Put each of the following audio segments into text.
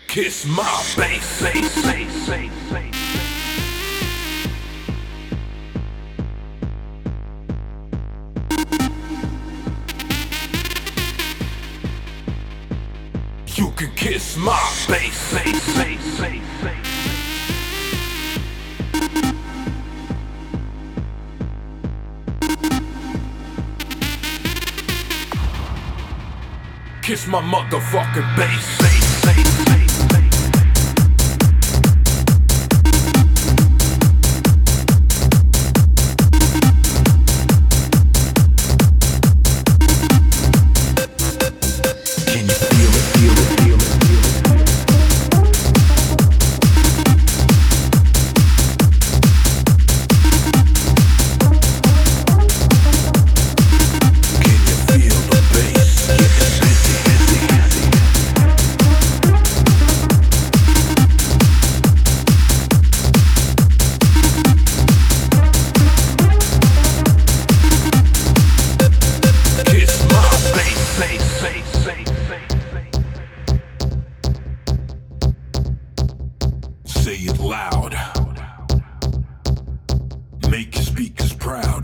Kiss my bass, bass, bass, bass, bass. You can kiss my bass, bass, bass, bass, bass. Kiss my motherfucking bass, bass, bass, bass, bass. Can you feel it, feel it, feel it, feel it? Can you feel the bass? Get busy, busy, busy. Kiss my bass, bass, bass, bass, bass, bass. Say it loud. Make your speakers proud.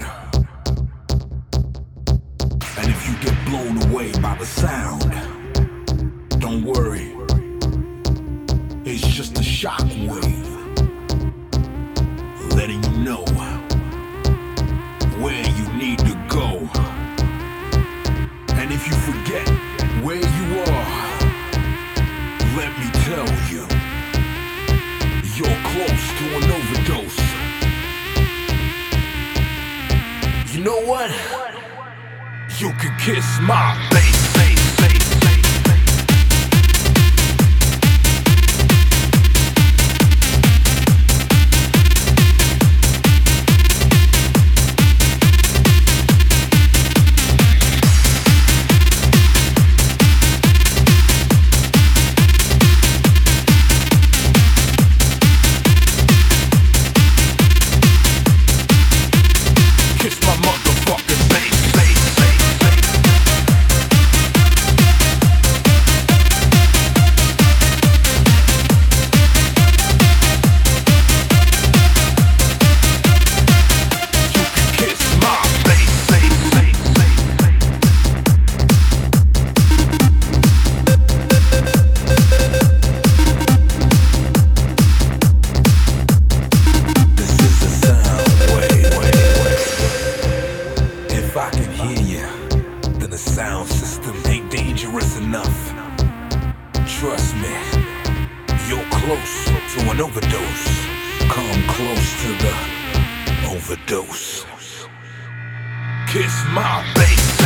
And if you get blown away by the sound, don't worry. It's just a shock wave, letting you know where you need to go. And if you forget where you are, let me tell you, you're close to an overdose. You know what? You can kiss my bass, bass, bass, bass, bass. Kiss my motherfucking bass, bass, bass, bass. You can kiss my bass, bass, bass, bass, bass. This is the sound wave. If I can hear you, then the sound system ain't dangerous enough. Trust me, you're close to an overdose. Come close to the overdose. Kiss my bass.